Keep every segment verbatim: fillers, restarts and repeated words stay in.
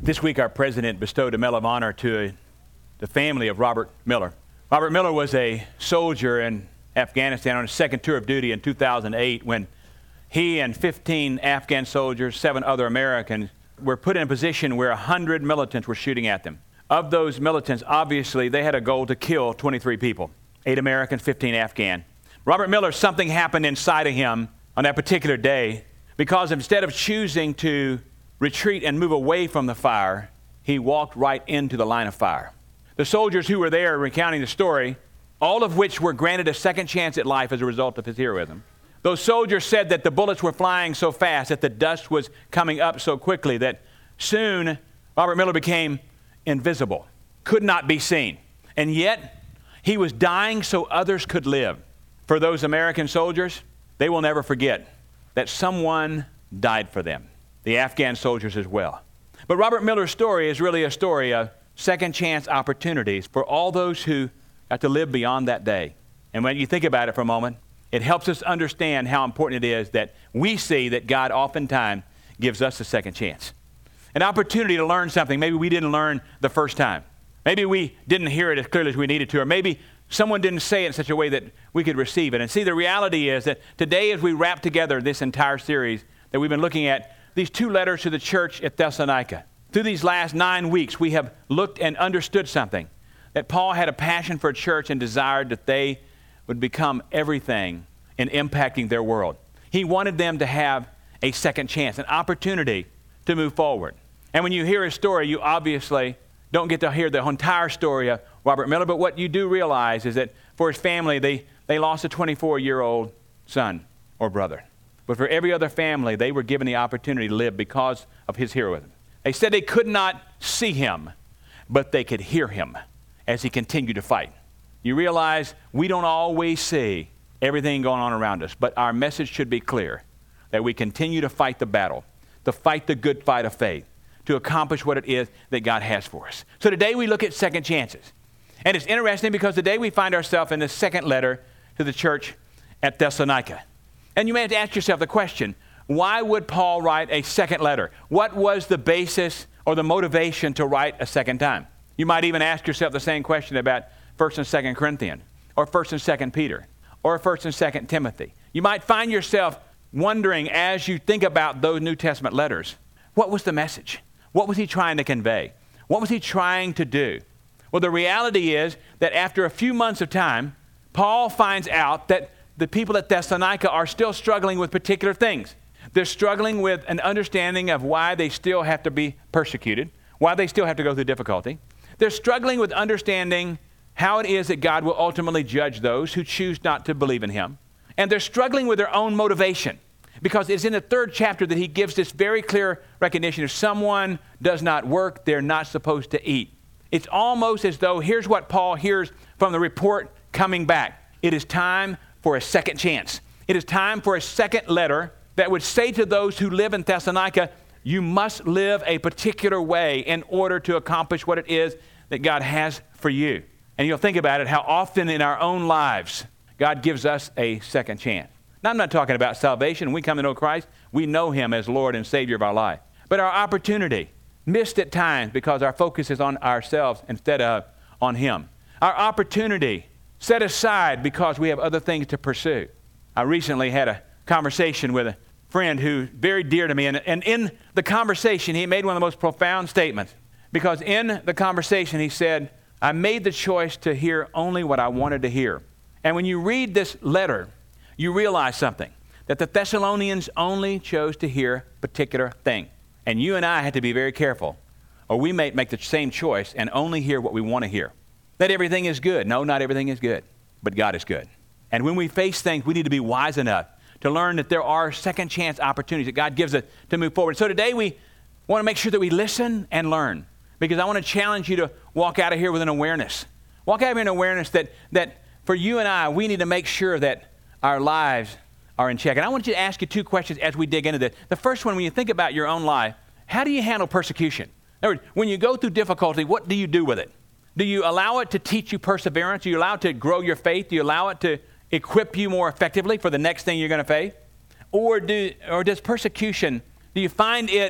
This week, our president bestowed a Medal of Honor to the family of Robert Miller. Robert Miller was a soldier in Afghanistan on his second tour of duty in two thousand eight when he and fifteen Afghan soldiers, seven other Americans, were put in a position where one hundred militants were shooting at them. Of those militants, obviously, they had a goal to kill twenty-three people, eight Americans, fifteen Afghan. Robert Miller, something happened inside of him on that particular day because instead of choosing to retreat and move away from the fire, he walked right into the line of fire. The soldiers who were there recounting the story, all of which were granted a second chance at life as a result of his heroism. Those soldiers said that the bullets were flying so fast, that the dust was coming up so quickly, that soon Robert Miller became invisible, could not be seen. And yet, he was dying so others could live. For those American soldiers, they will never forget that someone died for them. The Afghan soldiers as well. But Robert Miller's story is really a story of second chance opportunities for all those who got to live beyond that day. And when you think about it for a moment, it helps us understand how important it is that we see that God oftentimes gives us a second chance. An opportunity to learn something maybe we didn't learn the first time. Maybe we didn't hear it as clearly as we needed to, or maybe someone didn't say it in such a way that we could receive it. And see, the reality is that today as we wrap together this entire series that we've been looking at, these two letters to the church at Thessalonica, through these last nine weeks, we have looked and understood something, that Paul had a passion for a church and desired that they would become everything in impacting their world. He wanted them to have a second chance, an opportunity to move forward. And when you hear his story, you obviously don't get to hear the entire story of Robert Miller, but what you do realize is that for his family, they, they lost a twenty-four-year-old son or brother. But for every other family, they were given the opportunity to live because of his heroism. They said they could not see him, but they could hear him as he continued to fight. You realize we don't always see everything going on around us, but our message should be clear, that we continue to fight the battle, to fight the good fight of faith, to accomplish what it is that God has for us. So today we look at second chances. And it's interesting because today we find ourselves in the second letter to the church at Thessalonica. And you may have to ask yourself the question, why would Paul write a second letter? What was the basis or the motivation to write a second time? You might even ask yourself the same question about First and Second Corinthians, or First and Second Peter, or First and Second Timothy. You might find yourself wondering as you think about those New Testament letters, what was the message? What was he trying to convey? What was he trying to do? Well, the reality is that after a few months of time, Paul finds out that the people at Thessalonica are still struggling with particular things. They're struggling with an understanding of why they still have to be persecuted, why they still have to go through difficulty. They're struggling with understanding how it is that God will ultimately judge those who choose not to believe in him. And they're struggling with their own motivation, because it's in the third chapter that he gives this very clear recognition. If someone does not work, they're not supposed to eat. It's almost as though here's what Paul hears from the report coming back. It is time for a second chance. It is time for a second letter that would say to those who live in Thessalonica, you must live a particular way in order to accomplish what it is that God has for you. And you'll think about it, how often in our own lives, God gives us a second chance. Now, I'm not talking about salvation. When we come to know Christ, we know him as Lord and Savior of our life. But our opportunity, missed at times because our focus is on ourselves instead of on him. Our opportunity, set aside because we have other things to pursue. I recently had a conversation with a friend who's very dear to me, and, and in the conversation, he made one of the most profound statements. Because in the conversation, he said, I made the choice to hear only what I wanted to hear. And when you read this letter, you realize something, that the Thessalonians only chose to hear a particular thing. And you and I had to be very careful, or we may make the same choice and only hear what we want to hear. That everything is good. No, not everything is good, but God is good. And when we face things, we need to be wise enough to learn that there are second chance opportunities that God gives us to move forward. So today we want to make sure that we listen and learn, because I want to challenge you to walk out of here with an awareness. Walk out of here with an awareness that, that for you and I, we need to make sure that our lives are in check. And I want you to ask you two questions as we dig into this. The first one, when you think about your own life, how do you handle persecution? In other words, when you go through difficulty, what do you do with it? Do you allow it to teach you perseverance? Do you allow it to grow your faith? Do you allow it to equip you more effectively for the next thing you're going to face? Or do, or does persecution, do you find it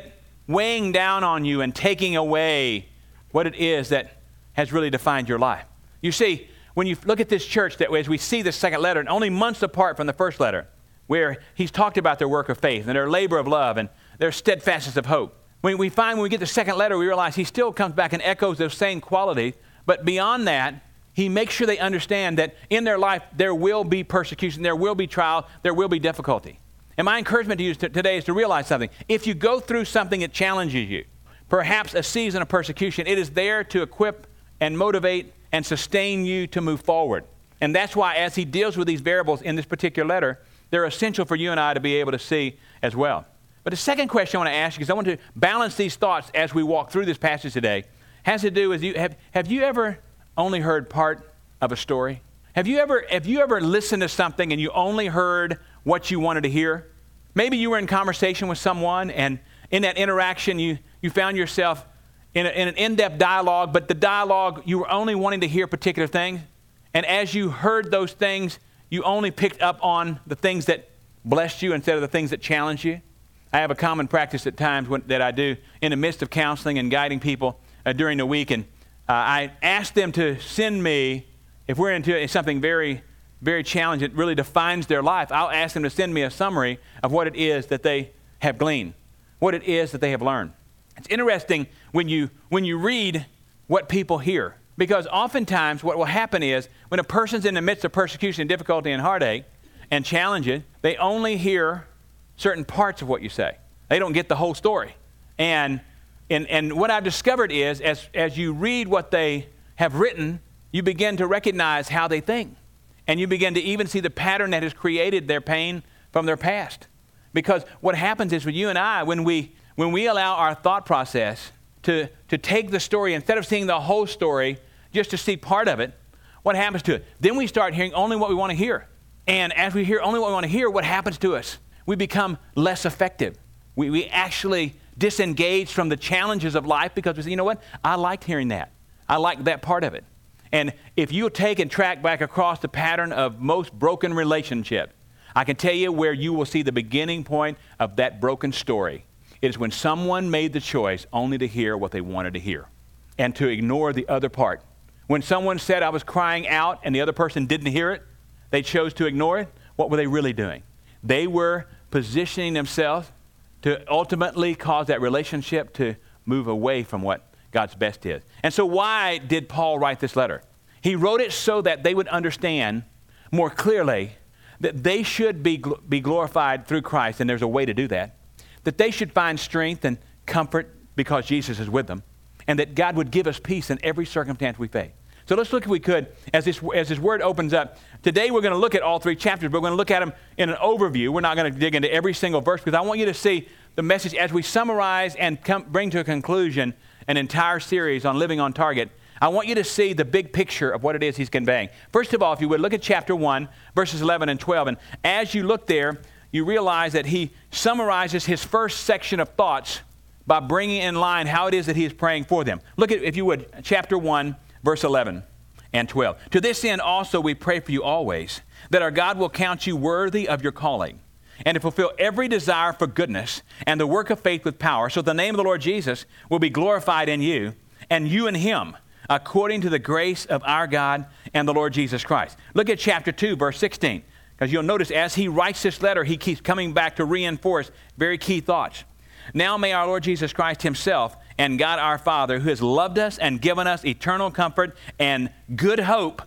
weighing down on you and taking away what it is that has really defined your life. You see, when you look at this church that way, as we see this second letter, and only months apart from the first letter, where he's talked about their work of faith and their labor of love and their steadfastness of hope. When we find when we get the second letter, we realize he still comes back and echoes those same qualities, but beyond that, he makes sure they understand that in their life there will be persecution, there will be trial, there will be difficulty. And my encouragement to you today is to realize something. If you go through something that challenges you, perhaps a season of persecution, it is there to equip and motivate and sustain you to move forward. And that's why as he deals with these variables in this particular letter, they're essential for you and I to be able to see as well. But the second question I want to ask you, because I want to balance these thoughts as we walk through this passage today, has to do with you. Have, have you ever only heard part of a story? Have you ever have you ever listened to something and you only heard what you wanted to hear? Maybe you were in conversation with someone, and in that interaction you, you found yourself in, a, in an in-depth dialogue, but the dialogue, you were only wanting to hear particular things. And as you heard those things, you only picked up on the things that blessed you instead of the things that challenged you. I have a common practice at times when, that I do in the midst of counseling and guiding people uh, during the week, and uh, I ask them to send me, if we're into something very, very challenging, that really defines their life, I'll ask them to send me a summary of what it is that they have gleaned, what it is that they have learned. It's interesting when you when you read what people hear, because oftentimes what will happen is when a person's in the midst of persecution, difficulty, and heartache, and challenges, they only hear certain parts of what you say. They don't get the whole story. And and, and what I've discovered is as, as you read what they have written, you begin to recognize how they think. And you begin to even see the pattern that has created their pain from their past. Because what happens is with you and I, when we when we allow our thought process to, to take the story, instead of seeing the whole story, just to see part of it, what happens to it? Then we start hearing only what we want to hear. And as we hear only what we want to hear, what happens to us? We become less effective. We, we actually disengage from the challenges of life because we say, you know what? I liked hearing that. I like that part of it. And if you take and track back across the pattern of most broken relationships, I can tell you where you will see the beginning point of that broken story. It is when someone made the choice only to hear what they wanted to hear and to ignore the other part. When someone said I was crying out and the other person didn't hear it, they chose to ignore it, what were they really doing? They were positioning themselves to ultimately cause that relationship to move away from what God's best is. And so why did Paul write this letter? He wrote it so that they would understand more clearly that they should be, gl- be glorified through Christ, and there's a way to do that. That they should find strength and comfort because Jesus is with them, and that God would give us peace in every circumstance we face. So let's look, if we could, as this, as this word opens up. Today we're going to look at all three chapters, but we're going to look at them in an overview. We're not going to dig into every single verse because I want you to see the message as we summarize and come, bring to a conclusion an entire series on living on target. I want you to see the big picture of what it is he's conveying. First of all, if you would, look at chapter one, verses eleven and twelve. And as you look there, you realize that he summarizes his first section of thoughts by bringing in line how it is that he is praying for them. Look at, if you would, chapter one, verse eleven and twelve. To this end also we pray for you always, that our God will count you worthy of your calling, and to fulfill every desire for goodness and the work of faith with power, so the name of the Lord Jesus will be glorified in you, and you in him, according to the grace of our God and the Lord Jesus Christ. Look at chapter two, verse sixteen, because you'll notice as he writes this letter, he keeps coming back to reinforce very key thoughts. Now may our Lord Jesus Christ himself and God our Father, who has loved us and given us eternal comfort and good hope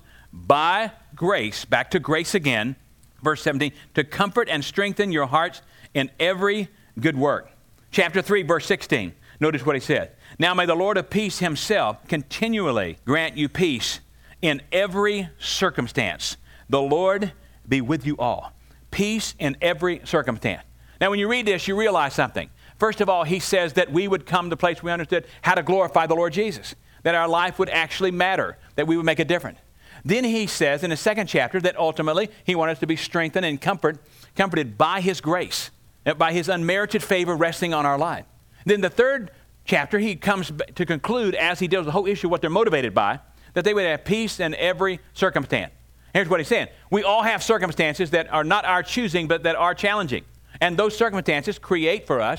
by grace, back to grace again, verse seventeen, to comfort and strengthen your hearts in every good work. Chapter three, verse sixteen, notice what he said. Now may the Lord of peace himself continually grant you peace in every circumstance. The Lord be with you all. Peace in every circumstance. Now when you read this, you realize something. First of all, he says that we would come to a place we understood how to glorify the Lord Jesus, that our life would actually matter, that we would make a difference. Then he says in the second chapter that ultimately he wants us to be strengthened and comfort, comforted by his grace, by his unmerited favor resting on our life. Then the third chapter, he comes to conclude as he deals with the whole issue of what they're motivated by, that they would have peace in every circumstance. Here's what he's saying. We all have circumstances that are not our choosing, but that are challenging. And those circumstances create for us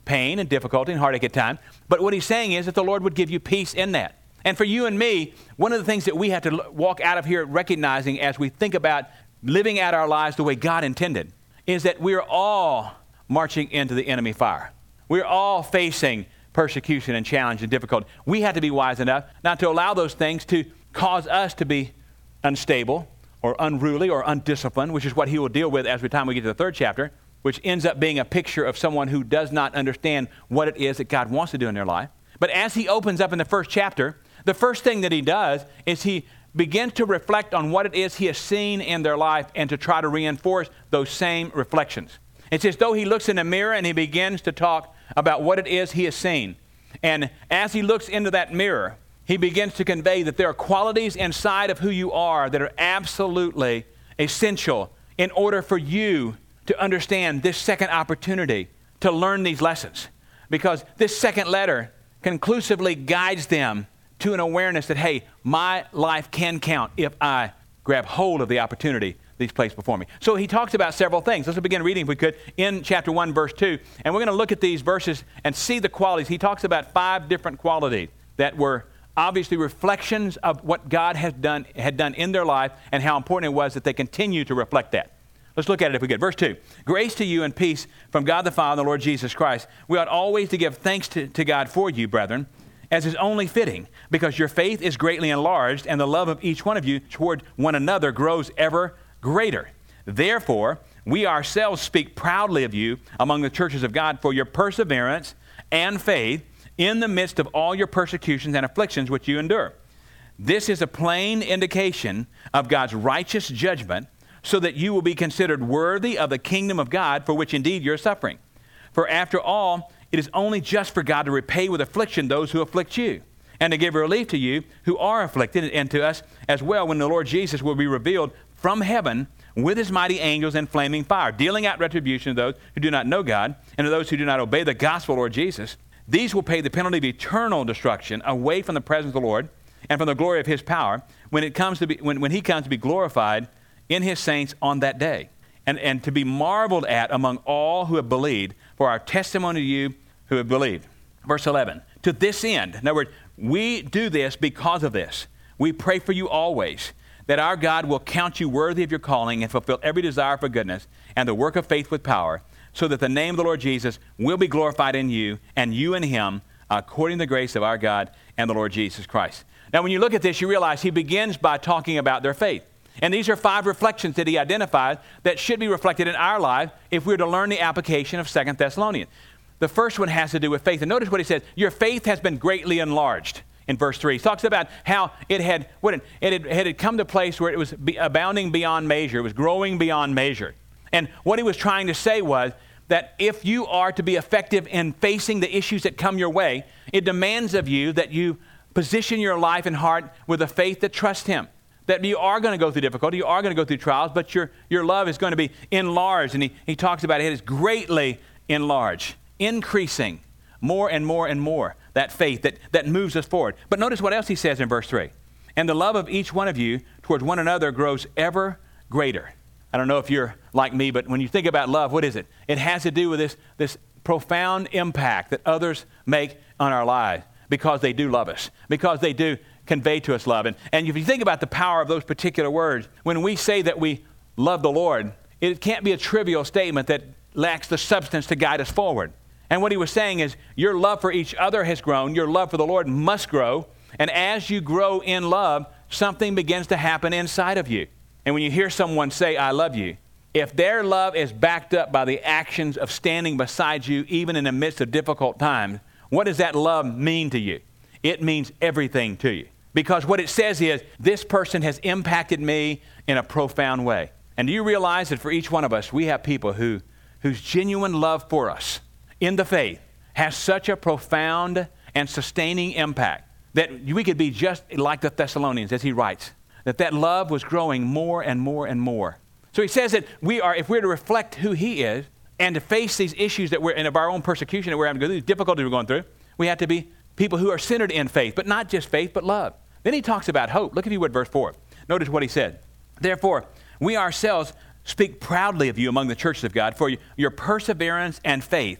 pain and difficulty and heartache at times. But what he's saying is that the Lord would give you peace in that. And for you and me, one of the things that we have to walk out of here recognizing as we think about living out our lives the way God intended is that we're all marching into the enemy fire. We're all facing persecution and challenge and difficulty. We have to be wise enough not to allow those things to cause us to be unstable or unruly or undisciplined, which is what he will deal with as the time we get to the third chapter, which ends up being a picture of someone who does not understand what it is that God wants to do in their life. But as he opens up in the first chapter, the first thing that he does is he begins to reflect on what it is he has seen in their life and to try to reinforce those same reflections. It's as though he looks in the mirror and he begins to talk about what it is he has seen. And as he looks into that mirror, he begins to convey that there are qualities inside of who you are that are absolutely essential in order for you to understand this second opportunity to learn these lessons. Because this second letter conclusively guides them to an awareness that, hey, my life can count if I grab hold of the opportunity these placed before me. So he talks about several things. Let's begin reading, if we could, in chapter one, verse two. And we're going to look at these verses and see the qualities. He talks about five different qualities that were obviously reflections of what God has done, had done in their life and how important it was that they continue to reflect that. Let's look at it if we could. Verse two, grace to you and peace from God the Father and the Lord Jesus Christ. We ought always to give thanks to, to God for you, brethren, as is only fitting, because your faith is greatly enlarged, and the love of each one of you toward one another grows ever greater. Therefore, we ourselves speak proudly of you among the churches of God for your perseverance and faith in the midst of all your persecutions and afflictions which you endure. This is a plain indication of God's righteous judgment, so that you will be considered worthy of the kingdom of God, for which indeed you're suffering. For after all, it is only just for God to repay with affliction those who afflict you, and to give relief to you who are afflicted, and to us as well when the Lord Jesus will be revealed from heaven with his mighty angels in flaming fire, dealing out retribution to those who do not know God, and to those who do not obey the gospel of the Lord Jesus. These will pay the penalty of eternal destruction away from the presence of the Lord and from the glory of his power when it comes to be when, when he comes to be glorified in his saints on that day, and, and to be marveled at among all who have believed, for our testimony to you who have believed. Verse eleven, to this end, in other words, we do this because of this. We pray for you always, that our God will count you worthy of your calling and fulfill every desire for goodness and the work of faith with power, so that the name of the Lord Jesus will be glorified in you and you in him, according to the grace of our God and the Lord Jesus Christ. Now, when you look at this, you realize he begins by talking about their faith. And these are five reflections that he identified that should be reflected in our life if we were to learn the application of Second Thessalonians. The first one has to do with faith. And notice what he says, your faith has been greatly enlarged in verse three. He talks about how it had, what it, it, had, it had come to a place where it was be, abounding beyond measure. It was growing beyond measure. And what he was trying to say was that if you are to be effective in facing the issues that come your way, it demands of you that you position your life and heart with a faith that trusts him. That you are going to go through difficulty, you are going to go through trials, but your, your love is going to be enlarged. And he, he talks about it, it is greatly enlarged, increasing more and more and more, that faith that, that moves us forward. But notice what else he says in verse three. And the love of each one of you towards one another grows ever greater. I don't know if you're like me, but when you think about love, what is it? It has to do with this, this profound impact that others make on our lives because they do love us, because they do convey to us love. And, and if you think about the power of those particular words, when we say that we love the Lord, it can't be a trivial statement that lacks the substance to guide us forward. And what he was saying is your love for each other has grown, your love for the Lord must grow, and as you grow in love, something begins to happen inside of you. And when you hear someone say, I love you, if their love is backed up by the actions of standing beside you even in the midst of difficult times, what does that love mean to you? It means everything to you. Because what it says is, this person has impacted me in a profound way. And do you realize that for each one of us, we have people who, whose genuine love for us in the faith has such a profound and sustaining impact that we could be just like the Thessalonians, as he writes, that that love was growing more and more and more. So he says that we are, if we're to reflect who he is and to face these issues that we're in of our own persecution that we're having to go through, these difficulties we're going through, we have to be people who are centered in faith, but not just faith, but love. Then he talks about hope. Look if you would, verse four. Notice what he said. Therefore, we ourselves speak proudly of you among the churches of God for your perseverance and faith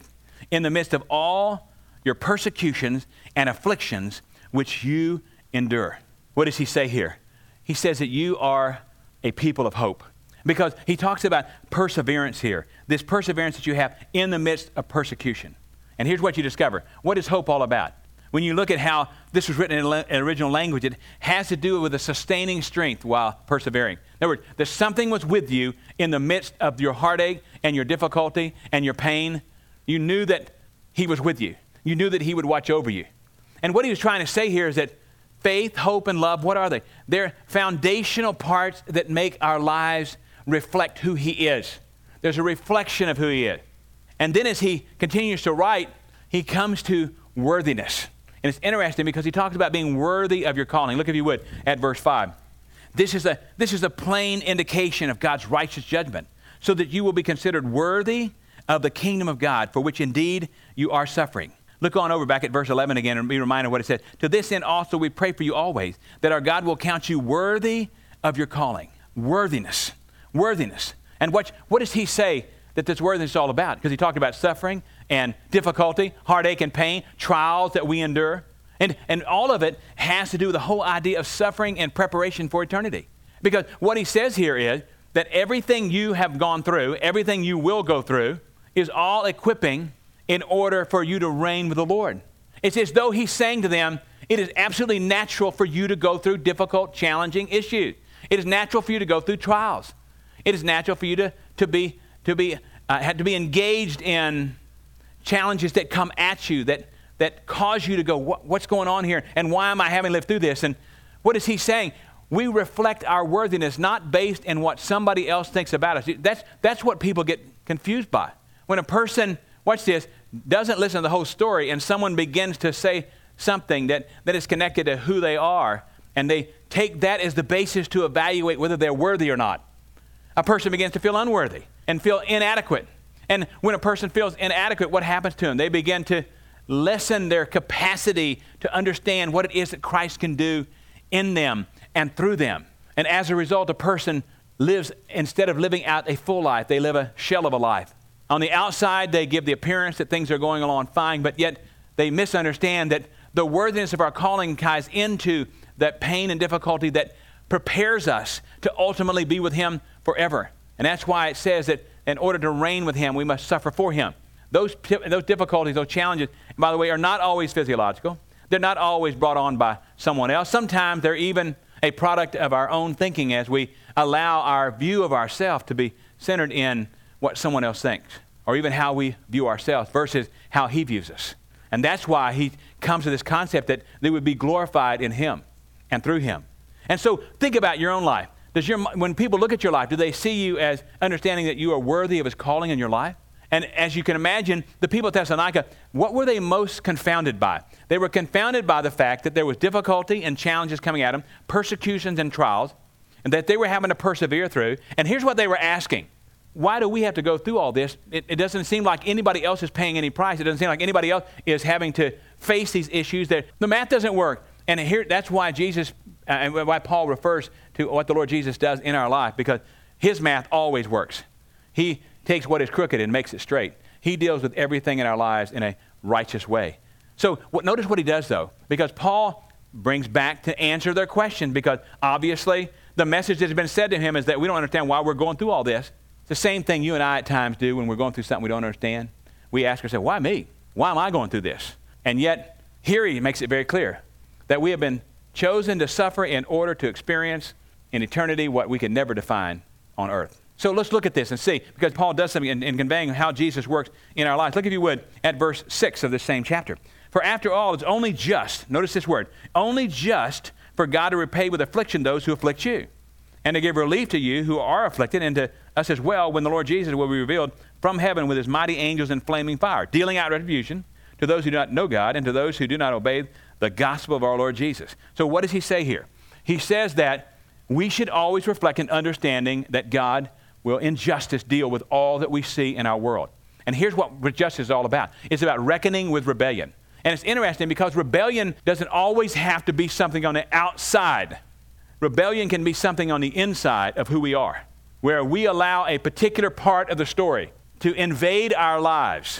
in the midst of all your persecutions and afflictions which you endure. What does he say here? He says that you are a people of hope. Because he talks about perseverance here, this perseverance that you have in the midst of persecution. And here's what you discover. What is hope all about? When you look at how this was written in an original language, it has to do with a sustaining strength while persevering. In other words, that something was with you in the midst of your heartache and your difficulty and your pain. You knew that he was with you. You knew that he would watch over you. And what he was trying to say here is that faith, hope, and love, what are they? They're foundational parts that make our lives reflect who he is. There's a reflection of who he is. And then as he continues to write, he comes to worthiness. And it's interesting because he talks about being worthy of your calling. Look, if you would, at verse five. This is a, this is a plain indication of God's righteous judgment, so that you will be considered worthy of the kingdom of God, for which indeed you are suffering. Look on over back at verse eleven again and be reminded of what it says. To this end also we pray for you always, that our God will count you worthy of your calling. Worthiness. Worthiness. And what, what does he say that this worthiness is all about? Because he talked about suffering and difficulty, heartache and pain, trials that we endure. And, and all of it has to do with the whole idea of suffering and preparation for eternity. Because what he says here is that everything you have gone through, everything you will go through, is all equipping in order for you to reign with the Lord. It's as though he's saying to them, it is absolutely natural for you to go through difficult, challenging issues. It is natural for you to go through trials. It is natural for you to, to be, to be, uh, have to be engaged in challenges that come at you, that, that cause you to go, what, what's going on here? And why am I having to live through this? And what is he saying? We reflect our worthiness not based in what somebody else thinks about us. That's, that's what people get confused by. When a person, watch this, doesn't listen to the whole story and someone begins to say something that, that is connected to who they are, and they take that as the basis to evaluate whether they're worthy or not. A person begins to feel unworthy and feel inadequate. And when a person feels inadequate, what happens to them? They begin to lessen their capacity to understand what it is that Christ can do in them and through them. And as a result, a person lives, instead of living out a full life, they live a shell of a life. On the outside, they give the appearance that things are going along fine, but yet they misunderstand that the worthiness of our calling ties into that pain and difficulty that prepares us to ultimately be with him forever. And that's why it says that in order to reign with him, we must suffer for him. Those, those difficulties, those challenges, by the way, are not always physiological. They're not always brought on by someone else. Sometimes they're even a product of our own thinking as we allow our view of ourselves to be centered in what someone else thinks, or even how we view ourselves versus how he views us. And that's why he comes to this concept that they would be glorified in him and through him. And so think about your own life. Does your, when people look at your life, do they see you as understanding that you are worthy of his calling in your life? And as you can imagine, the people at Thessalonica, what were they most confounded by? They were confounded by the fact that there was difficulty and challenges coming at them, persecutions and trials, and that they were having to persevere through. And here's what they were asking. Why do we have to go through all this? It, it doesn't seem like anybody else is paying any price. It doesn't seem like anybody else is having to face these issues. That the math doesn't work. And here, that's why Jesus, uh, and why Paul refers to what the Lord Jesus does in our life, because his math always works. He takes what is crooked and makes it straight. He deals with everything in our lives in a righteous way. So what, notice what he does, though, because Paul brings back to answer their question, because obviously the message that has been said to him is that we don't understand why we're going through all this. It's the same thing you and I at times do when we're going through something we don't understand. We ask ourselves, why me? Why am I going through this? And yet, here he makes it very clear that we have been chosen to suffer in order to experience in eternity what we can never define on earth. So let's look at this and see, because Paul does something in, in conveying how Jesus works in our lives. Look, if you would, at verse six of this same chapter. For after all, it's only just, notice this word, only just for God to repay with affliction those who afflict you, and to give relief to you who are afflicted, and to us as well when the Lord Jesus will be revealed from heaven with his mighty angels in flaming fire, dealing out retribution to those who do not know God and to those who do not obey the gospel of our Lord Jesus. So what does he say here? He says that we should always reflect an understanding that God will in justice deal with all that we see in our world. And here's what justice is all about. It's about reckoning with rebellion. And it's interesting because rebellion doesn't always have to be something on the outside. Rebellion can be something on the inside of who we are, where we allow a particular part of the story to invade our lives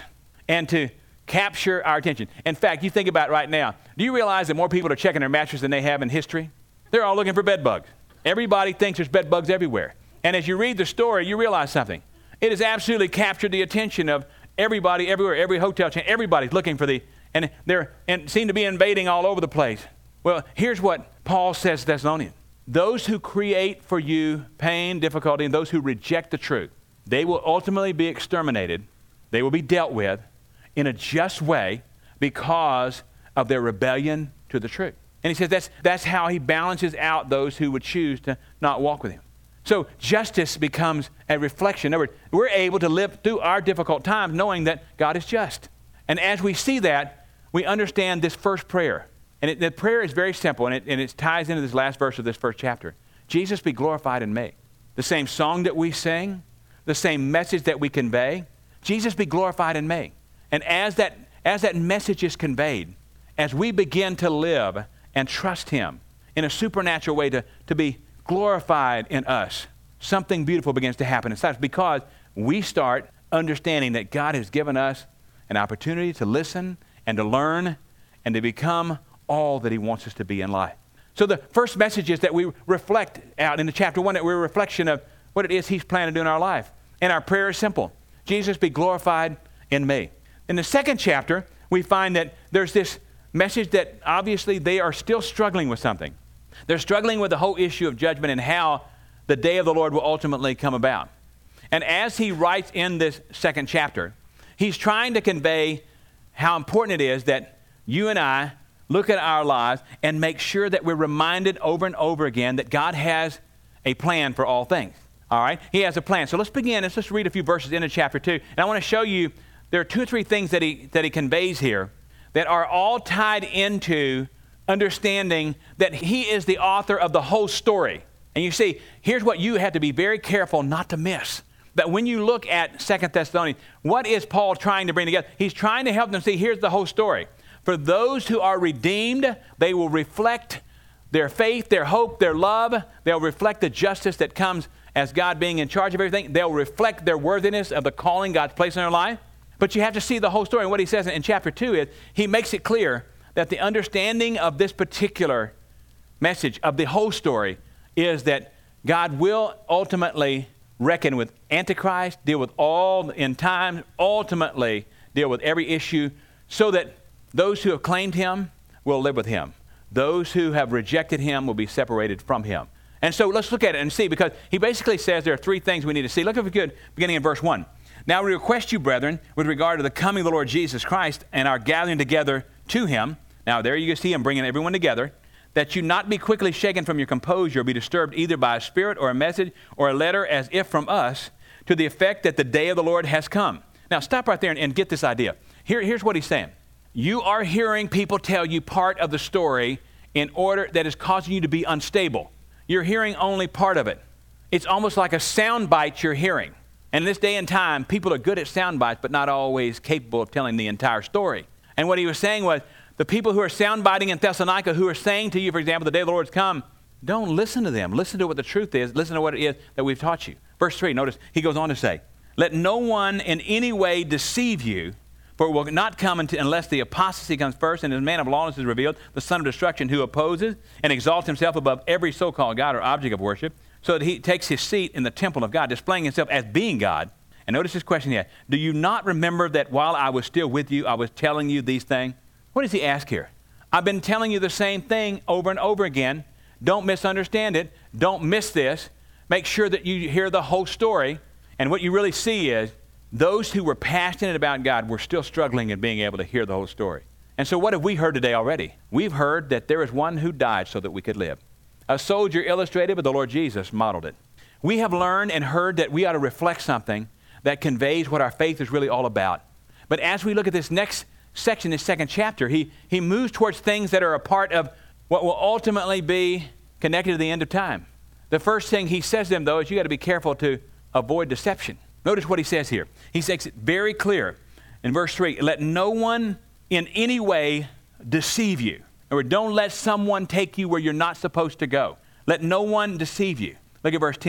and to capture our attention. In fact, you think about it right now. Do you realize that more people are checking their mattress than they have in history? They're all looking for bed bugs. Everybody thinks there's bed bugs everywhere. And as you read the story, you realize something. It has absolutely captured the attention of everybody everywhere, every hotel chain. Everybody's looking for the, and they're, and seem to be invading all over the place. Well, here's what Paul says to Thessalonians. Those who create for you pain, difficulty, and those who reject the truth, they will ultimately be exterminated. They will be dealt with in a just way because of their rebellion to the truth. And he says that's, that's how he balances out those who would choose to not walk with him. So justice becomes a reflection. In other words, we're able to live through our difficult times knowing that God is just. And as we see that, we understand this first prayer. And it, the prayer is very simple, and it, and it ties into this last verse of this first chapter. Jesus be glorified in me. The same song that we sing, the same message that we convey, Jesus be glorified in me. And as that, as that message is conveyed, as we begin to live and trust him in a supernatural way to, to be glorified in us, something beautiful begins to happen inside us because we start understanding that God has given us an opportunity to listen and to learn and to become all that he wants us to be in life. So the first message is that we reflect out in the chapter one, that we're a reflection of what it is he's planning to do in our life. And our prayer is simple. Jesus be glorified in me. In the second chapter, we find that there's this message that obviously they are still struggling with something. They're struggling with the whole issue of judgment and how the day of the Lord will ultimately come about. And as he writes in this second chapter, he's trying to convey how important it is that you and I look at our lives and make sure that we're reminded over and over again that God has a plan for all things. All right? He has a plan. So let's begin. Let's just read a few verses into chapter two. And I want to show you there are two or three things that he, that he conveys here that are all tied into understanding that he is the author of the whole story. And you see, here's what you have to be very careful not to miss. That when you look at Second Thessalonians, what is Paul trying to bring together? He's trying to help them see, here's the whole story. For those who are redeemed, they will reflect their faith, their hope, their love. They'll reflect the justice that comes as God being in charge of everything. They'll reflect their worthiness of the calling God's placed in their life. But you have to see the whole story. And what he says in chapter two is, he makes it clear that the understanding of this particular message, of the whole story, is that God will ultimately reckon with Antichrist, deal with all in time, ultimately deal with every issue, so that those who have claimed him will live with him. Those who have rejected him will be separated from him. And so let's look at it and see, because he basically says there are three things we need to see. Look if we could, beginning in verse one. Now we request you, brethren, with regard to the coming of the Lord Jesus Christ and our gathering together to him. Now there you see him bringing everyone together. That you not be quickly shaken from your composure, or be disturbed either by a spirit or a message or a letter as if from us, to the effect that the day of the Lord has come. Now stop right there and, and get this idea. Here, here's what he's saying. You are hearing people tell you part of the story in order that is causing you to be unstable. You're hearing only part of it. It's almost like a sound bite you're hearing. And in this day and time, people are good at sound bites, but not always capable of telling the entire story. And what he was saying was, the people who are sound biting in Thessalonica, who are saying to you, for example, the day of the Lord's come, don't listen to them. Listen to what the truth is. Listen to what it is that we've taught you. Verse three, notice, he goes on to say, let no one in any way deceive you, for it will not come until, unless the apostasy comes first and the man of lawlessness is revealed, the son of destruction, who opposes and exalts himself above every so-called God or object of worship, so that he takes his seat in the temple of God, displaying himself as being God. And notice this question here. Do you not remember that while I was still with you, I was telling you these things? What does he ask here? I've been telling you the same thing over and over again. Don't misunderstand it. Don't miss this. Make sure that you hear the whole story. And what you really see is those who were passionate about God were still struggling in being able to hear the whole story. And so what have we heard today already? We've heard that there is one who died so that we could live. A soldier illustrated, but the Lord Jesus modeled it. We have learned and heard that we ought to reflect something that conveys what our faith is really all about. But as we look at this next section, this second chapter, he, he moves towards things that are a part of what will ultimately be connected to the end of time. The first thing he says to them, though, is you got to be careful to avoid deception. Notice what he says here. He makes it very clear in verse three, let no one in any way deceive you. Or don't let someone take you where you're not supposed to go. Let no one deceive you. Look at verse ten.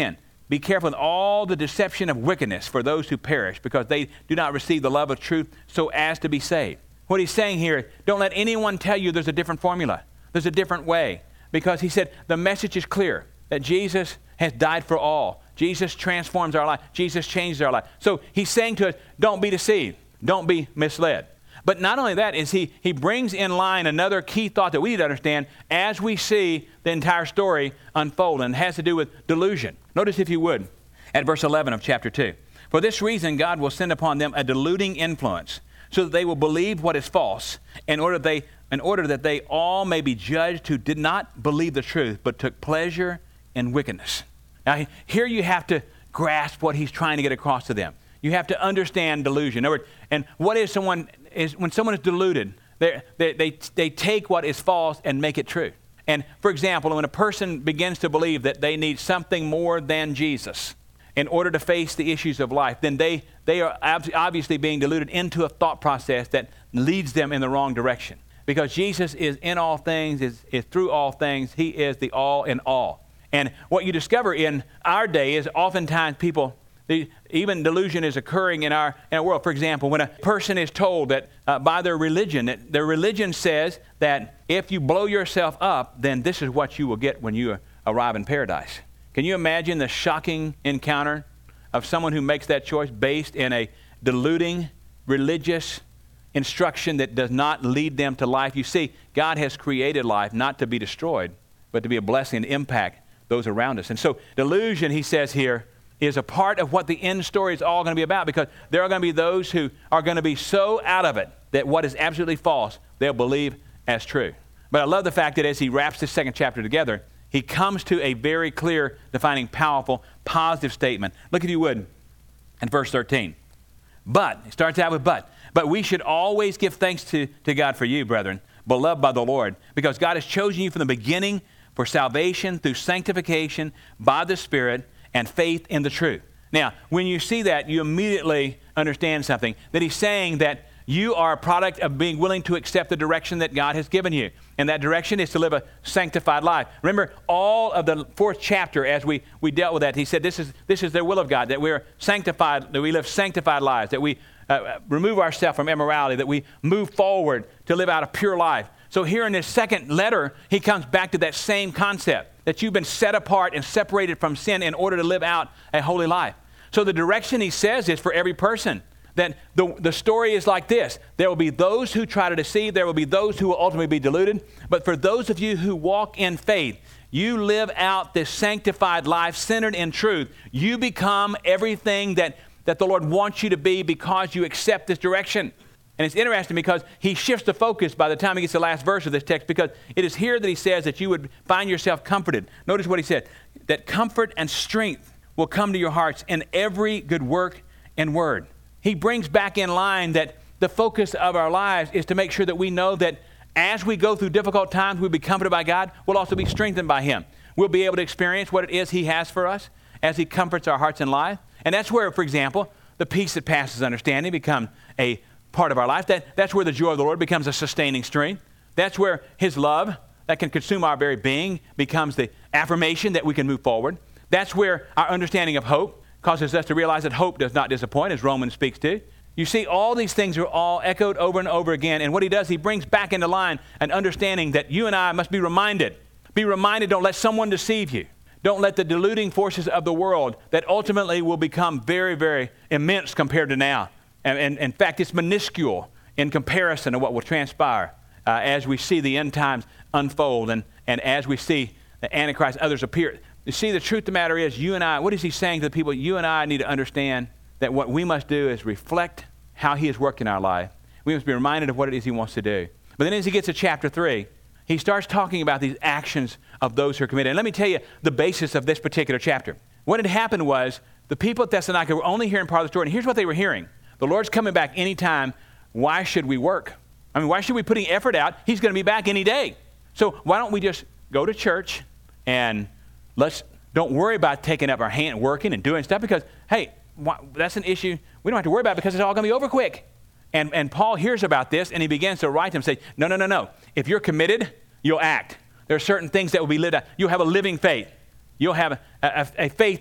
Be careful in all the deception of wickedness for those who perish, because they do not receive the love of truth so as to be saved. What he's saying here, don't let anyone tell you there's a different formula. There's a different way. Because he said the message is clear, that Jesus has died for all. Jesus transforms our life. Jesus changes our life. So he's saying to us, don't be deceived. Don't be misled. But not only that, is he, he brings in line another key thought that we need to understand as we see the entire story unfold, and it has to do with delusion. Notice, if you would, at verse eleven of chapter two. For this reason, God will send upon them a deluding influence, so that they will believe what is false, in order, they, in order that they all may be judged who did not believe the truth, but took pleasure in wickedness. Now, here you have to grasp what he's trying to get across to them. You have to understand delusion. In other words, and what is someone, is when someone is deluded, they, they, they, they take what is false and make it true. And for example, when a person begins to believe that they need something more than Jesus in order to face the issues of life, then they, they are obviously being deluded into a thought process that leads them in the wrong direction. Because Jesus is in all things, is, is through all things. He is the all in all. And what you discover in our day is oftentimes people, the, even delusion is occurring in our, in our world. For example, when a person is told that uh, by their religion, that their religion says that if you blow yourself up, then this is what you will get when you arrive in paradise. Can you imagine the shocking encounter of someone who makes that choice based in a deluding religious instruction that does not lead them to life? You see, God has created life not to be destroyed, but to be a blessing and impact those around us. And so delusion, he says here, is a part of what the end story is all going to be about, because there are going to be those who are going to be so out of it that what is absolutely false, they'll believe as true. But I love the fact that as he wraps this second chapter together, he comes to a very clear, defining, powerful, positive statement. Look, if you would, at verse thirteen. But, it starts out with but. But we should always give thanks to, to God for you, brethren, beloved by the Lord, because God has chosen you from the beginning for salvation through sanctification by the Spirit and faith in the truth. Now, when you see that, you immediately understand something, that he's saying that you are a product of being willing to accept the direction that God has given you. And that direction is to live a sanctified life. Remember, all of the fourth chapter, as we, we dealt with that, he said this is, this is the will of God, that we are sanctified, that we live sanctified lives, that we uh, remove ourselves from immorality, that we move forward to live out a pure life. So here in this second letter, he comes back to that same concept, that you've been set apart and separated from sin in order to live out a holy life. So the direction he says is for every person, that the, the story is like this. There will be those who try to deceive. There will be those who will ultimately be deluded. But for those of you who walk in faith, you live out this sanctified life centered in truth. You become everything that, that the Lord wants you to be because you accept this direction. And it's interesting because he shifts the focus by the time he gets to the last verse of this text, because it is here that he says that you would find yourself comforted. Notice what he said, that comfort and strength will come to your hearts in every good work and word. He brings back in line that the focus of our lives is to make sure that we know that as we go through difficult times, we'll be comforted by God. We'll also be strengthened by him. We'll be able to experience what it is he has for us as he comforts our hearts and life. And that's where, for example, the peace that passes understanding becomes a part of our life. That, that's where the joy of the Lord becomes a sustaining strength. That's where his love that can consume our very being becomes the affirmation that we can move forward. That's where our understanding of hope causes us to realize that hope does not disappoint, as Romans speaks to. You see, all these things are all echoed over and over again. And what he does, he brings back into line an understanding that you and I must be reminded. Be reminded, don't let someone deceive you. Don't let the deluding forces of the world that ultimately will become very, very immense compared to now. And, and in fact, it's minuscule in comparison to what will transpire uh, as we see the end times unfold and, and as we see the Antichrist and others appear. You see, the truth of the matter is, you and I, what is he saying to the people? You and I need to understand that what we must do is reflect how he has worked in our life. We must be reminded of what it is he wants to do. But then as he gets to chapter three, he starts talking about these actions of those who are committed. And let me tell you the basis of this particular chapter. What had happened was the people at Thessalonica were only hearing part of the story. And here's what they were hearing. The Lord's coming back anytime. Why should we work? I mean, why should we putting effort out? He's going to be back any day. So why don't we just go to church and let's don't worry about taking up our hand, working and doing stuff, because, hey, why, that's an issue we don't have to worry about because it's all going to be over quick. And, and Paul hears about this, and he begins to write them and say, no, no, no, no. If you're committed, you'll act. There are certain things that will be lived out. You'll have a living faith. You'll have a, a, a faith that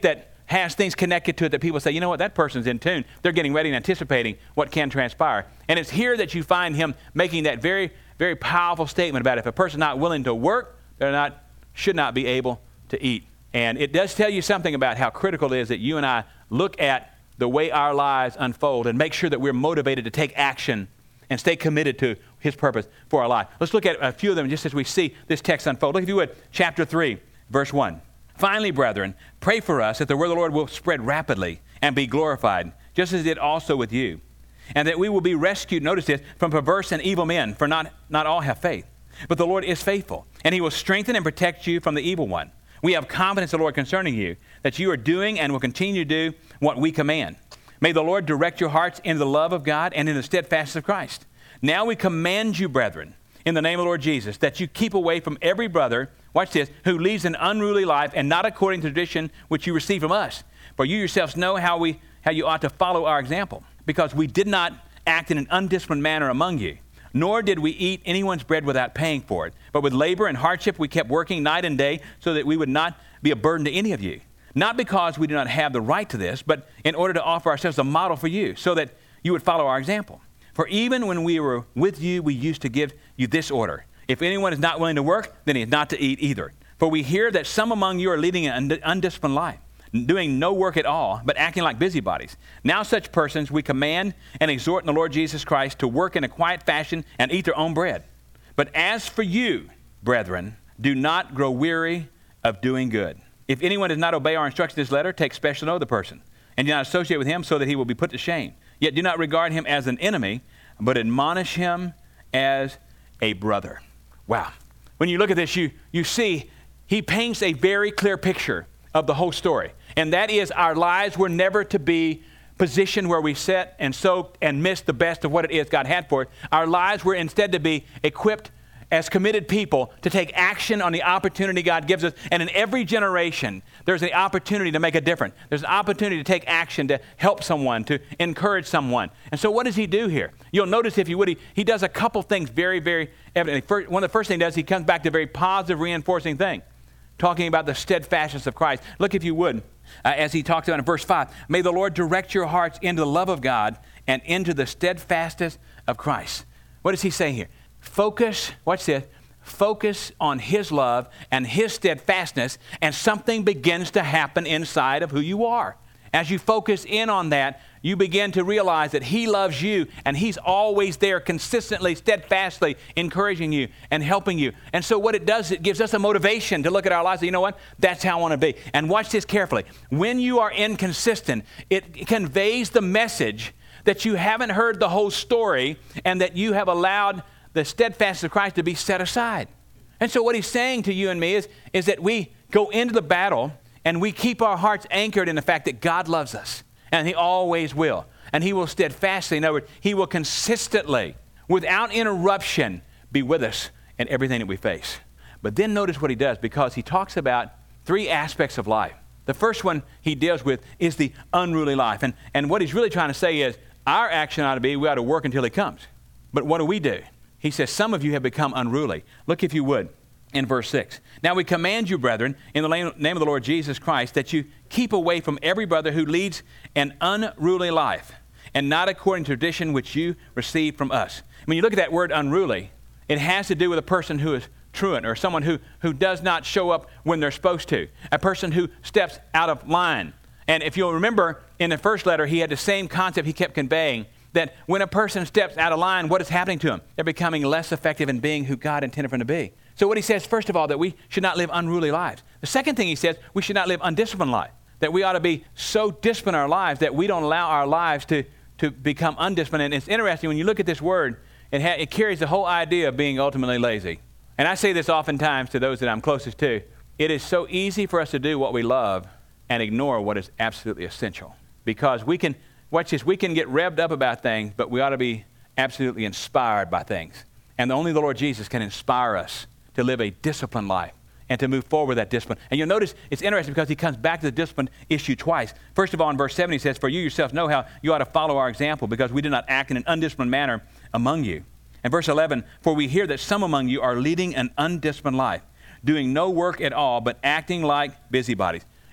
has things connected to it that people say, you know what, that person's in tune. They're getting ready and anticipating what can transpire. And it's here that you find him making that very, very powerful statement about if a person's not willing to work, they're not, should not be able to eat. And it does tell you something about how critical it is that you and I look at the way our lives unfold and make sure that we're motivated to take action and stay committed to his purpose for our life. Let's look at a few of them just as we see this text unfold. Look, if you would, chapter three, verse one. Finally, brethren, pray for us that the word of the Lord will spread rapidly and be glorified, just as it did also with you, and that we will be rescued, notice this, from perverse and evil men, for not, not all have faith. But the Lord is faithful, and he will strengthen and protect you from the evil one. We have confidence in the Lord concerning you, that you are doing and will continue to do what we command. May the Lord direct your hearts into the love of God and in the steadfastness of Christ. Now we command you, brethren, in the name of the Lord Jesus, that you keep away from every brother, watch this, who leads an unruly life and not according to tradition which you received from us. For you yourselves know how we how you ought to follow our example, because we did not act in an undisciplined manner among you, nor did we eat anyone's bread without paying for it. But with labor and hardship we kept working night and day so that we would not be a burden to any of you. Not because we do not have the right to this, but in order to offer ourselves a model for you, so that you would follow our example. For even when we were with you, we used to give you this order. If anyone is not willing to work, then he is not to eat either. For we hear that some among you are leading an undisciplined life, doing no work at all, but acting like busybodies. Now such persons we command and exhort in the Lord Jesus Christ to work in a quiet fashion and eat their own bread. But as for you, brethren, do not grow weary of doing good. If anyone does not obey our instructions in this letter, take special note of the person, and do not associate with him so that he will be put to shame. Yet do not regard him as an enemy, but admonish him as a brother. Wow. When you look at this, you, you see he paints a very clear picture of the whole story. And that is, our lives were never to be positioned where we sit and soak and miss the best of what it is God had for us. Our lives were instead to be equipped as committed people to take action on the opportunity God gives us. And in every generation, there's an opportunity to make a difference. There's an opportunity to take action to help someone, to encourage someone. And so what does he do here? You'll notice, if you would, he, he does a couple things very, very evidently. First, one of the first things he does, he comes back to a very positive, reinforcing thing, talking about the steadfastness of Christ. Look, if you would, uh, as he talks about in verse five, may the Lord direct your hearts into the love of God and into the steadfastness of Christ. What does he say here? Focus, watch this, focus on his love and his steadfastness, and something begins to happen inside of who you are. As you focus in on that, you begin to realize that he loves you, and he's always there consistently, steadfastly encouraging you and helping you. And so what it does, it gives us a motivation to look at our lives and say, you know what, that's how I want to be. And watch this carefully. When you are inconsistent, it conveys the message that you haven't heard the whole story and that you have allowed the steadfastness of Christ to be set aside. And so what he's saying to you and me is, is that we go into the battle and we keep our hearts anchored in the fact that God loves us, and he always will. And he will steadfastly, in other words, he will consistently, without interruption, be with us in everything that we face. But then notice what he does, because he talks about three aspects of life. The first one he deals with is the unruly life. And, and what he's really trying to say is, our action ought to be, we ought to work until he comes. But what do we do? He says, some of you have become unruly. Look, if you would, in verse six. Now we command you, brethren, in the name of the Lord Jesus Christ, that you keep away from every brother who leads an unruly life, and not according to tradition which you received from us. When you look at that word unruly, it has to do with a person who is truant, or someone who, who does not show up when they're supposed to, a person who steps out of line. And if you'll remember, in the first letter, he had the same concept he kept conveying, that when a person steps out of line, what is happening to them? They're becoming less effective in being who God intended for them to be. So what he says, first of all, that we should not live unruly lives. The second thing he says, we should not live undisciplined lives. That we ought to be so disciplined in our lives that we don't allow our lives to, to become undisciplined. And it's interesting, when you look at this word, it, ha- it carries the whole idea of being ultimately lazy. And I say this oftentimes to those that I'm closest to. It is so easy for us to do what we love and ignore what is absolutely essential. Because we can... Watch this, we can get revved up about things, but we ought to be absolutely inspired by things. And only the Lord Jesus can inspire us to live a disciplined life and to move forward with that discipline. And you'll notice it's interesting because he comes back to the discipline issue twice. First of all, in verse seven, he says, for you yourselves know how you ought to follow our example, because we do not act in an undisciplined manner among you. And verse eleven, for we hear that some among you are leading an undisciplined life, doing no work at all, but acting like busybodies.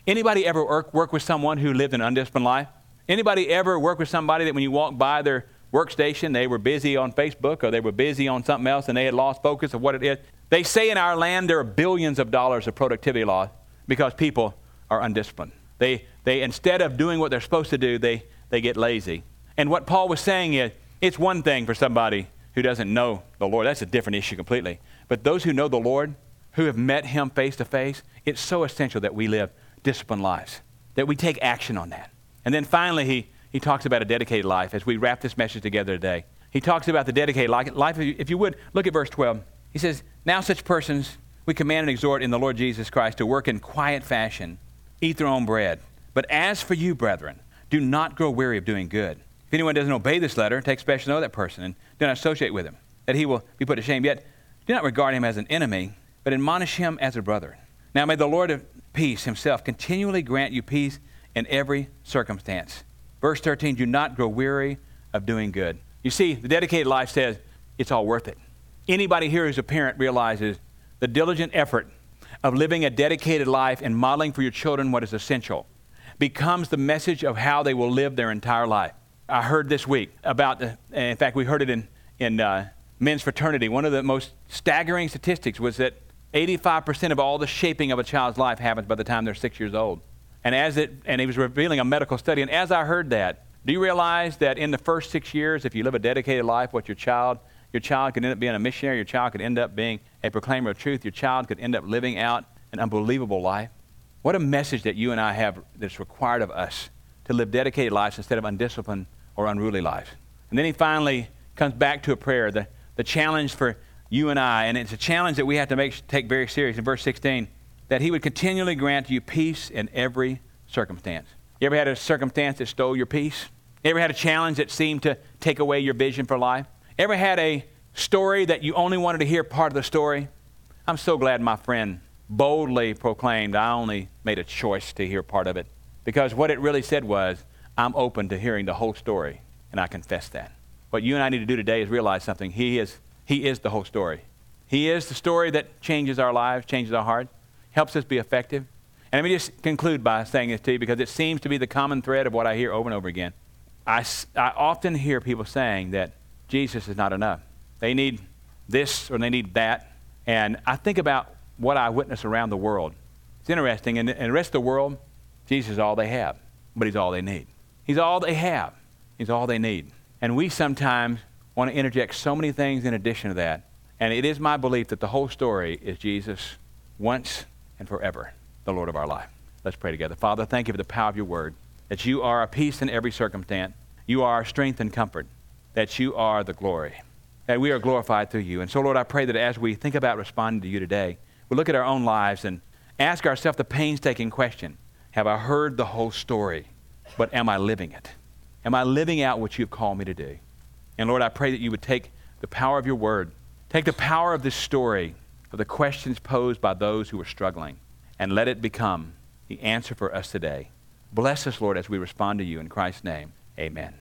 Anybody ever work, work with someone who lived an undisciplined life? Anybody ever work with somebody that when you walk by their workstation, they were busy on Facebook or they were busy on something else and they had lost focus of what it is? They say in our land there are billions of dollars of productivity loss because people are undisciplined. They, they instead of doing what they're supposed to do, they, they get lazy. And what Paul was saying is, it's one thing for somebody who doesn't know the Lord. That's a different issue completely. But those who know the Lord, who have met him face to face, it's so essential that we live disciplined lives, that we take action on that. And then finally, he, he talks about a dedicated life as we wrap this message together today. He talks about the dedicated life. If you would, look at verse twelve. He says, now such persons we command and exhort in the Lord Jesus Christ to work in quiet fashion, eat their own bread. But as for you, brethren, do not grow weary of doing good. If anyone doesn't obey this letter, take special note of that person and do not associate with him, that he will be put to shame. Yet do not regard him as an enemy, but admonish him as a brother. Now may the Lord of peace himself continually grant you peace in every circumstance. Verse thirteen, do not grow weary of doing good. You see, the dedicated life says it's all worth it. Anybody here who's a parent realizes the diligent effort of living a dedicated life and modeling for your children what is essential becomes the message of how they will live their entire life. I heard this week about, the, in fact, we heard it in, in uh, men's fraternity. One of the most staggering statistics was that eighty-five percent of all the shaping of a child's life happens by the time they're six years old. And as it, and he was revealing a medical study, and as I heard that, do you realize that in the first six years, if you live a dedicated life, what your child, your child could end up being a missionary, your child could end up being a proclaimer of truth, your child could end up living out an unbelievable life? What a message that you and I have that's required of us to live dedicated lives instead of undisciplined or unruly lives. And then he finally comes back to a prayer, the, the challenge for you and I, and it's a challenge that we have to make, take very serious in verse sixteen, that he would continually grant you peace in every circumstance. You ever had a circumstance that stole your peace? You ever had a challenge that seemed to take away your vision for life? Ever had a story that you only wanted to hear part of the story? I'm so glad my friend boldly proclaimed I only made a choice to hear part of it, because what it really said was, I'm open to hearing the whole story, and I confess that. What you and I need to do today is realize something. He is, he is the whole story. He is the story that changes our lives, changes our heart, helps us be effective. And let me just conclude by saying this to you, because it seems to be the common thread of what I hear over and over again. I, I often hear people saying that Jesus is not enough. They need this or they need that. And I think about what I witness around the world. It's interesting. In, in the rest of the world, Jesus is all they have, but he's all they need. He's all they have. He's all they need. And we sometimes want to interject so many things in addition to that. And it is my belief that the whole story is Jesus once and forever, the Lord of our life. Let's pray together. Father, thank you for the power of your word, that you are a peace in every circumstance. You are our strength and comfort, that you are the glory, that we are glorified through you. And so, Lord, I pray that as we think about responding to you today, we look at our own lives and ask ourselves the painstaking question, have I heard the whole story, but am I living it? Am I living out what you've called me to do? And Lord, I pray that you would take the power of your word, take the power of this story, of the questions posed by those who are struggling, and let it become the answer for us today. Bless us, Lord, as we respond to you. In Christ's name, amen.